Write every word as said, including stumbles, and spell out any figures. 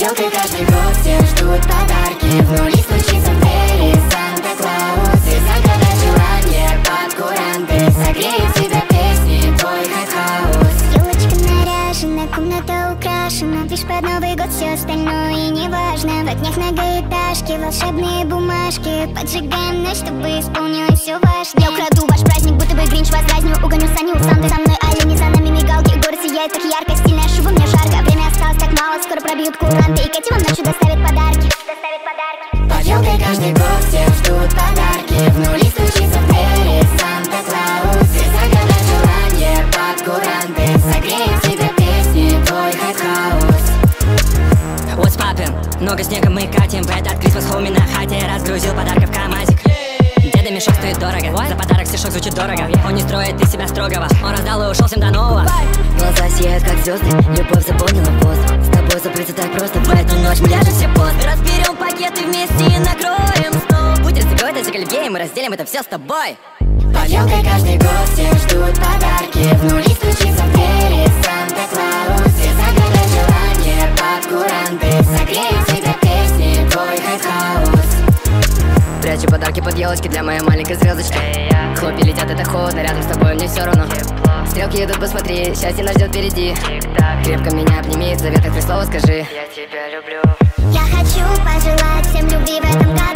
елкой каждый год все ждут подарки. В нули стучится в двери Санта-Клаус и загадать желание под куранты. Согреет тебя песни твой хэт-хаус. Елочка наряжена, комната украшена, лишь под Новый год все остальное не важно. В окнах многоэтажки, волшебные бумажки, поджигаем ночь, чтобы исполнилось все важно. Я украду ваш праздник, будто бы Гринч вас дразню. Угоню Саню у Санты, за мной олени, за нами мигалки. Город сияет так ярко, стильная шуба, мне жарко. Время осталось так мало, скоро пробьют куранты. И Кэти вам ночью доставит подарки. Доставит подарки. Под елкой каждый год все ждут подарки. В нули стучится в двери Санта-Клаус и загадать желание под куранты. Согреет тебя песни твой хэт-хаус. What's poppin'? Много снега мы катим в этот Christmas home на хате. Разгрузил подарков КамАЗик. Деда мешок стоит дорого. What? За подарок стишок звучит дорого. Он не строит из себя строгого. Он раздал и ушел всем до нового. Глаза сияют как звезды, любовь заполнила воздух. С тобой забыться так просто, в эту ночь мы ляжем все поздно. Разберем пакеты вместе и накроем стол. Будь раздевой, дайте оливье, мы разделим это все с тобой. Под елкой каждый год все ждут подарки. В нули стучится в двери Санта-Клаус и загадать желание под куранты. Согреет тебя песни твой хэт-хаус. Прячу подарки под елочки для моей маленькой звездочки. Хлопья летят, это холодно, рядом с тобой мне все равно. Стрелки идут, посмотри, счастье нас ждет впереди. Крепко меня обними, в заветах три слова скажи: я тебя люблю. Я хочу пожелать всем любви в этом году.